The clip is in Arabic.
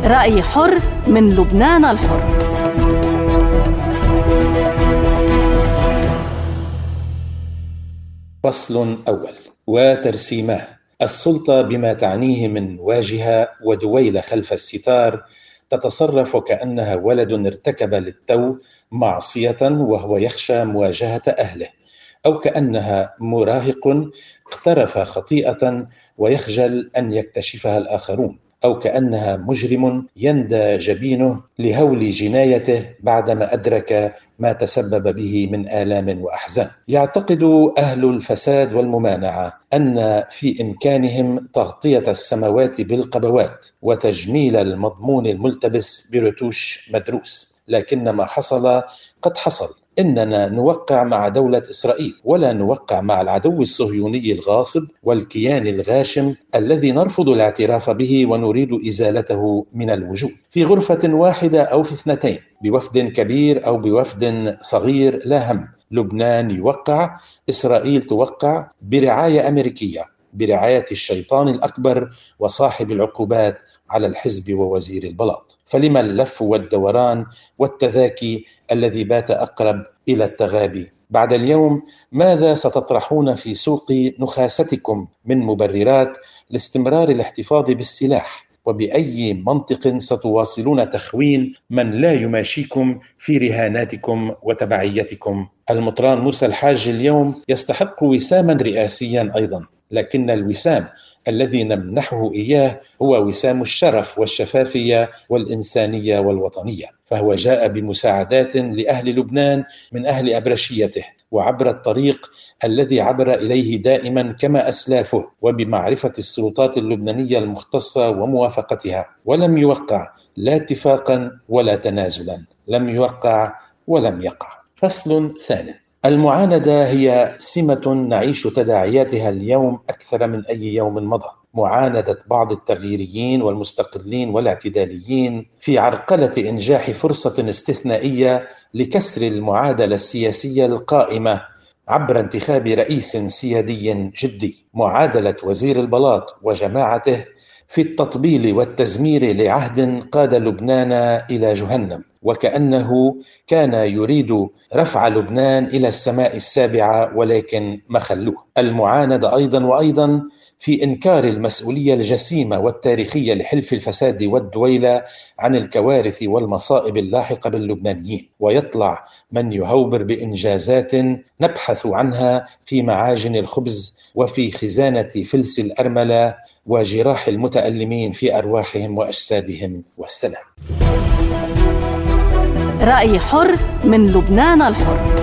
رأي حر من لبنان الحر. فصل أول. وترسيماه: السلطة بما تعنيه من واجهة ودويلة خلف الستار تتصرف كأنها ولد ارتكب للتو معصية وهو يخشى مواجهة أهله، أو كأنها مراهق اقترف خطيئة ويخجل أن يكتشفها الآخرون، أو كأنها مجرم يندى جبينه لهول جنايته بعدما أدرك ما تسبب به من آلام وأحزان. يعتقد أهل الفساد والممانعة أن في إمكانهم تغطية السماوات بالقبوات وتجميل المضمون الملتبس برتوش مدروس، لكن ما حصل قد حصل. إننا نوقع مع دولة إسرائيل ولا نوقع مع العدو الصهيوني الغاصب والكيان الغاشم الذي نرفض الاعتراف به ونريد إزالته من الوجود. في غرفة واحدة أو في اثنتين، بوفد كبير أو بوفد صغير، لا هم. لبنان يوقع، إسرائيل توقع، برعاية أمريكية، برعاية الشيطان الأكبر وصاحب العقوبات على الحزب ووزير البلاط. فلما اللف والدوران والتذاكي الذي بات أقرب إلى التغابي؟ بعد اليوم ماذا ستطرحون في سوق نخاستكم من مبررات لاستمرار الاحتفاظ بالسلاح؟ وبأي منطق ستواصلون تخوين من لا يماشيكم في رهاناتكم وتبعيتكم؟ المطران موسى الحاج اليوم يستحق وساما رئاسيا أيضا، لكن الوسام الذي نمنحه إياه هو وسام الشرف والشفافية والإنسانية والوطنية، فهو جاء بمساعدات لأهل لبنان من أهل أبرشيته، وعبر الطريق الذي عبر إليه دائما كما أسلافه، وبمعرفة السلطات اللبنانية المختصة وموافقتها، ولم يوقع لا اتفاقا ولا تنازلا، لم يوقع ولم يقع. فصل ثاني. المعاندة هي سمة نعيش تداعياتها اليوم أكثر من أي يوم مضى. معاندة بعض التغييريين والمستقلين والاعتداليين في عرقلة إنجاح فرصة استثنائية لكسر المعادلة السياسية القائمة عبر انتخاب رئيس سيادي جدي. معادلة وزير البلاط وجماعته في التطبيل والتزمير لعهد قاد لبنان إلى جهنم، وكأنه كان يريد رفع لبنان إلى السماء السابعة ولكن مخلوه. المعاندة أيضا وأيضا في إنكار المسؤولية الجسيمة والتاريخية لحلف الفساد والدويلة عن الكوارث والمصائب اللاحقة باللبنانيين، ويطلع من يهوبر بإنجازات نبحث عنها في معاجن الخبز وفي خزانة فلس الأرملة وجراح المتألمين في أرواحهم وأجسادهم. والسلام. رأي حر من لبنان الحر.